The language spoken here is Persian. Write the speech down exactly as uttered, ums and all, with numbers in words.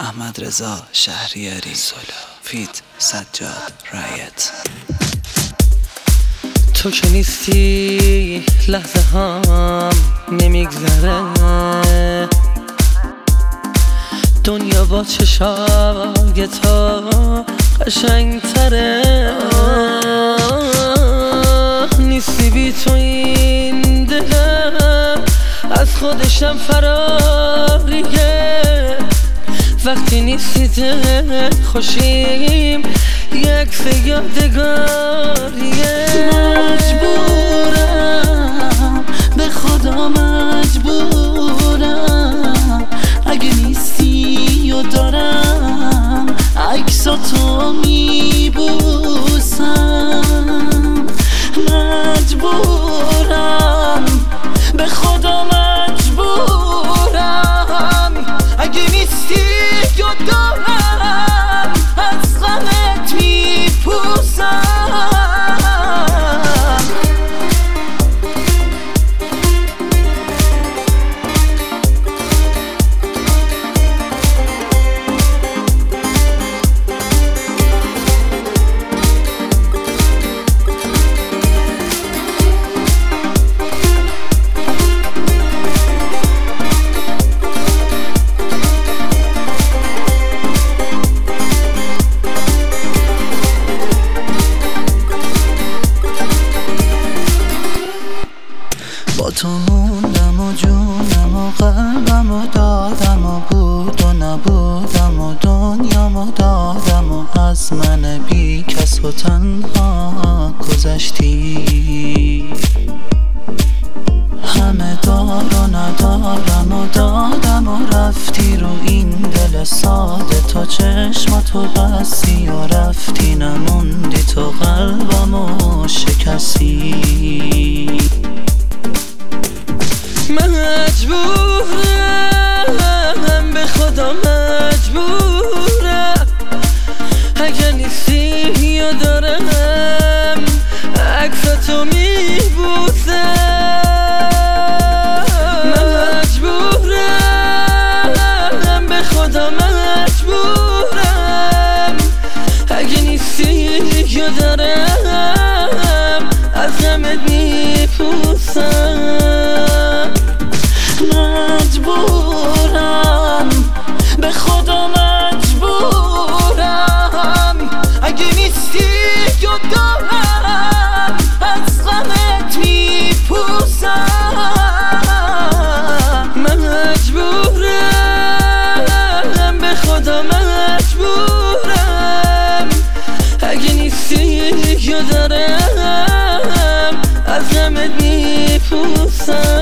احمد رضا شهریاری، فیت سجاد رایت. تو که نیستی لحظه هم نمیگذره، دنیا با چشای تو قشنگتره. نیستی بی تو این دلم از خودشم فراریه. وقتی نیستی دل خوشیم یک سه یادگاریه. مجبورم به خدا مجبورم، اگه نیستی و دارم عکساتو میبوسم. مجبورم به خدا مجبورم، اگه نیستی و دارم از غمت میپوسم. با تو موندم و جونم و قلبم و دادم و بود و نبودم و دنیام و دادم و از من بی کس و تنها گذشتی. همه دار و ندارم و دادم و رفتی رو این دل ساده. تو چشماتو بستی و رفتی، نموندی تو قلبم و شکستی. مجبورم به خدا مجبورم، اگه نیستی و دارم عکساتو میبوسم. مجبورم به خدا مجبورم، اگه نیستی و دارم از غمت میپوسم. مجبورم به خدا مجبورم، اگه نیستی و دارم از غمت میپوسم. مجبورم به خدا مجبورم، اگه نیستی و دارم از غمت میپوسم.